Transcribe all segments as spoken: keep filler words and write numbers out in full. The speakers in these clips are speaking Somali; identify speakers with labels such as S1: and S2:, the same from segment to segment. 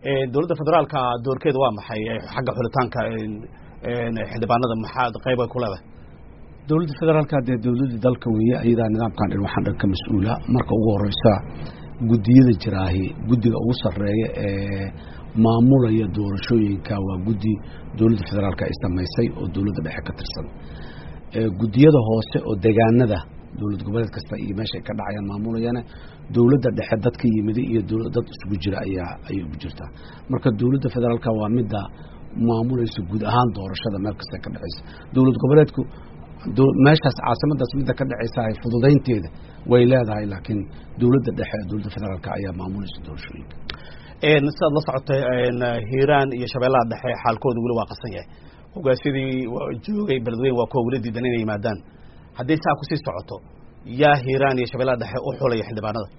S1: dawladda federaalka doorkeeda waa maxay xagga xulitaanka xildhibaanada maxaa qayb ay ku leedahay
S2: dawladda federaalka dee dawladda dalka weeye ayadaa nidaamkan dhan waxaan dhan ka mas-uula marka ugu horeysa guddiyada jiraahi guddiga ugu sarreeya ee maamulaya doorashooyinka waa guddi dawladda federaalka ay samaysay oo dawladda dhexe ka tirsan guddiyada hoose oo deegaanada dawlad goboleed kasta iyo meesha ay ka dhacayaan maamulayana dawladda dhexe dad ka yimid iyo dad isugu jira ayaa ayay ugu jirtaa marka dawladda federaalka waa midda maamulaysa guud ahaan doorashada meel kasta ka dhacaysa dawlad goboleedku meeshaas caasimadaas midda ka dhacaysa ay fududaynteeda way leedahay laakiin dawladda dhexe dawladda federaalka ayaa maamulaysa doorashooyinka
S1: sidaad la socotay hiiraan iyo shabeellaha dhexe xaalkooda weli waa qasan yahay hogaasyadii joogay beledweyne waa kuwa weli diidan inay yimaadaan haddii saa kusii socoto yaa hiiraan iyo shabeellaha dhexe u xulaya xildhibaanada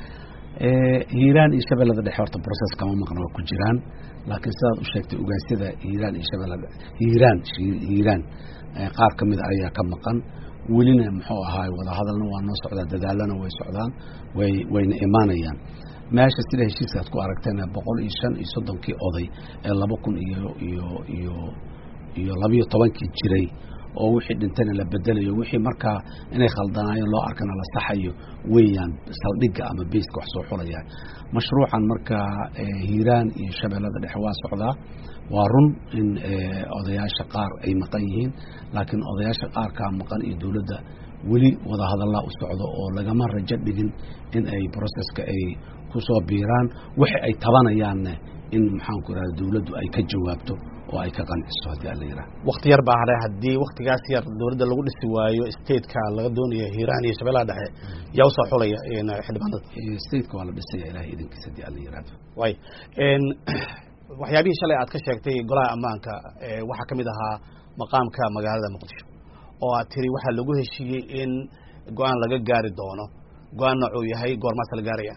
S2: hiiraan iyo shabeellada dhexe horta process kama maqna waa ku jiraan laakiin sidaad u sheegtay ogaasyada hiiraan iyo shabeellada hiiraan hiiraan qaar ka mid ayaa ka maqan welina muxuu ahaay wadahadalna waa noo socdaa dadaalana way socdaan way wayna imaanayaan meesha sida heshiiskaad ku aragtayna boqol iyo shan iyo soddonkii oday ee laba kun iyo iyo iyo iyo labiyo tobankii jiray oo wixii dhintayna la bedelayo wixii markaa inay khaldanaayeen loo arkana la saxayo weeyaan saldhigga ama beyska wax soo xulaya mashruucan markaa hiiraan iyo shabeellada dhexe waa socdaa waa run in odayaasha qaar ay maqan yihiin laakiin odayaasha qaarkaa maqan iyo dawladda weli wadahadallaa u socdo oo lagama rajo dhigin in ay processka ay ku soo biiraan waxa ay tabanayaanne in maxaan ku irahda dawladdu ay ka jawaabto oo ay ka qanciso haddii ala yidhaha
S1: wakti yar baa hadhay haddii waktigaas yar dawladda lagu dhisi waayo stateka laga doonayo hiiraan iyo shabeellaha dhexe yaa usoo xulaya xildhibaanada
S2: stateka waa la dhisaya ilahay idinkiisa haddii ala yidhahdo
S1: way waxyaabihii shalay aad ka sheegtay golaha ammaanka waxaa ka mid ahaa maqaamka magaalada muqdisho oo aad tiri waxaa lagu heshiiyey in go-aan laga gaari doono go-aan noocuu yahay goormaasa la gaaraya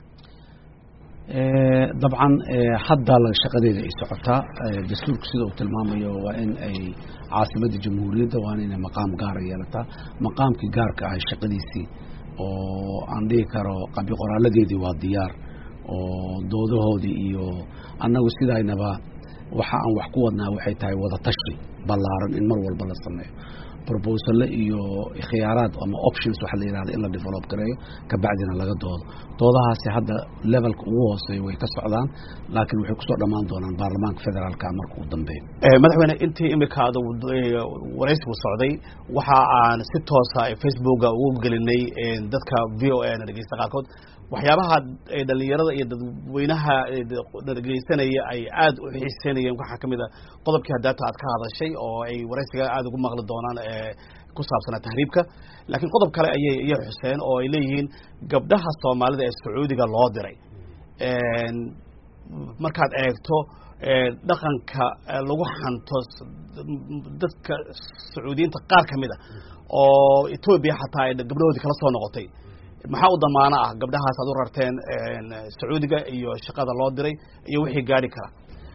S2: dabcan hadda shaqadeeda ay socotaa dastuurku sida uu tilmaamayo waa in ay caasimadda jamhuuriyadda waa inay maqaam gaara yeelataa maqaamkii gaarka ah shaqadiisii oo aan dhihi karo qabi qoraaladeedii waa diyaar oo doodahoodii iyo annagu sidaynaba waxa aan wax ku wadnaa waxay tahay wada tashi ballaaran in mar walba la sameeyo proposal iyo khiyaaraad ama options waxa la yiraahdo in la develop gareeyo ka bacdina laga doodo doodahaasi hadda levelka ugu hooseeyo way ka socdaan laakiin waxay ku soo dhamaan doonaan baarlamaanka federaalka marka uu dambeeyo
S1: ee madaxweyne intii imikaada waraysigu socday waxa aan si toos ah Facebook ugu gelinay dadka V O A na dhageysta qaarkood waxyaabaha ay dhalinyarada iyo dadweynaha dhageysanaya ay aad u xiiseynayeen waxa kamid ah qodobkii data aad ka hadashay oo ay waraysiga aad ugu maqli doonaan ee ku saabsan tahriibka laakiin qodob kale ayay iyo xuseen oo ay leeyihiin gabdhaha Soomaalida ee Sacuudiga loo diray een markaad eegto dhaqanka lagu xanto dadka Sacuudiyiinta qaar kamid ah oo Ethiopia xataa ay gabdhahoodii kala soo noqotay maxaa u damaana ah gabdhahaas aad u rarteen Sacuudiga iyo shaqada loo diray iyo wixii gaari kara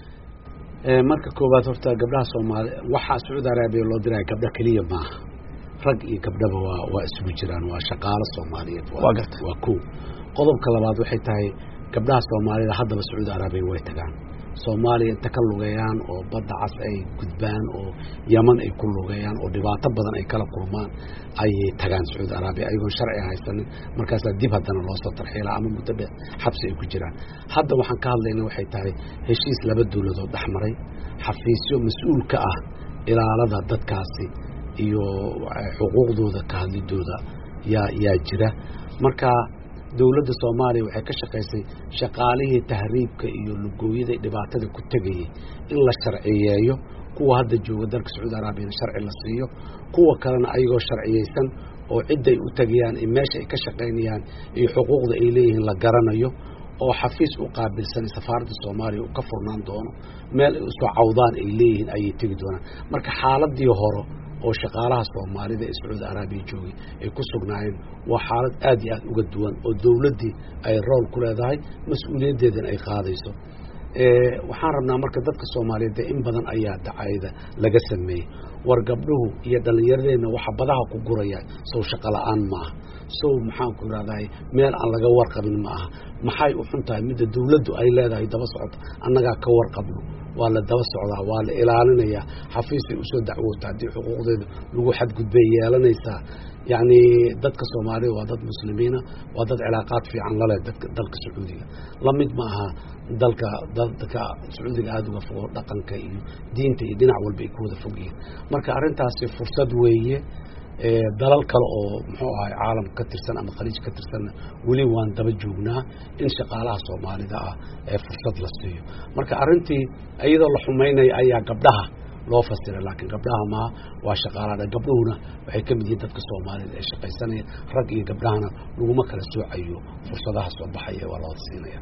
S2: ee marka koobaad horta gabdhaha Soomaali waxa Sacuudi Arabiya loo diray gabdha kaliya ma rag iyo gabdhaba waa waa isugu jiraan waa shaqaale Soomaaliyeed waa ku qodobka labaad waxay tahay gabdhaha Soomaalida haddaba Sacuudi Arabiya way tagaan Soomaaliya inta ka lugeeyaan oo badda cas ay gudbaan oo Yaman ay ku lugeeyaan oo dhibaato badan ay kala kulmaan ay tagaan Sacuudi Arabiya ayagoo sharci haysan markaas dib haddana loo soo tarxiilaa ama muddo dheer xabsi ay ku jiraan hadda waxaan ka hadlaynaa waxay tahay heshiis laba dawladood dhaxmaray xafiisyo mas'uul ka ah ilaalada dadkaasi iyo xuquuqdooda ka hadlidooda yaa yaa jira marka dawladda Soomaaliya waxay ka shaqeysay shaqaalihii tahriibka iyo lugooyada dhibaatada ku tagay in la sharciyeeyo kuwa hadda jooga dalka Sacuudi Arabiya sharci la siiyo kuwa kalena ayagoo sharciyeysan oo cid ay u tagayaan in meesha ay ka shaqeynayaan iyo xuquuqda ay leeyihiin la garanayo oo xafiis u qaabilsan safaaradda Soomaaliya uu ka furnaan doono meel ay soo cawdaan ay leeyihiin ay tagi doonaan marka xaaladii hore oo shaqaalaha Soomaalida ee Sacuudi Arabiya joogay ay ku sugnaayeen waa xaalad aad iyo aad uga duwan oo dawladii ay rol ku leedahay mas'uuliyadeedan ay qaadayso ee waxaan rabnaa marka dadka Soomaaliyeed in badan ayaa dacayda laga sameeyay war gabdhuhu iyo dhallinyaradeenna waxa badaha ku guraya sow shaqo la-aan ma aha sow maxaan ku idhahdaay meel aan laga warqabin ma aha maxay u xun tahay midda dawladdu ay leedahay daba socota annagaa ka warqabno waa la daba socdaa waa la ilaalinayaa xafiisay usoo dacwoota haddii xuquuqdeeda lagu xadgudbay yeelanaysaa yacni dadka soomaalida waa dad muslimiina waa dad cilaaqaad fiican laleh dadka dalka sacuudiga la mid ma aha dalka dadka sacuudiga aada uga fogo dhaqanka iyo diinta iyo dhinac walba ay ku wada fog yihiin marka arrintaasi fursad weeye dalal kale oo muxuu ahay caalam ka tirsan ama khaliij ka tirsanna weli waan daba joognaa in shaqaalaha soomaalida ah ee fursad la siiyo marka arrintii iyadoo la xumaynaya ayaa gabdhaha loo fasiray laakiin gabdhaha maa waa shaqaalaha gabdhuhuna waxay ka mid yihiin dadka soomaalida ee shaqaysanaya rag iyo gabdhahana laguma kala soocayo fursadaha soo baxaya waa la wada siinaya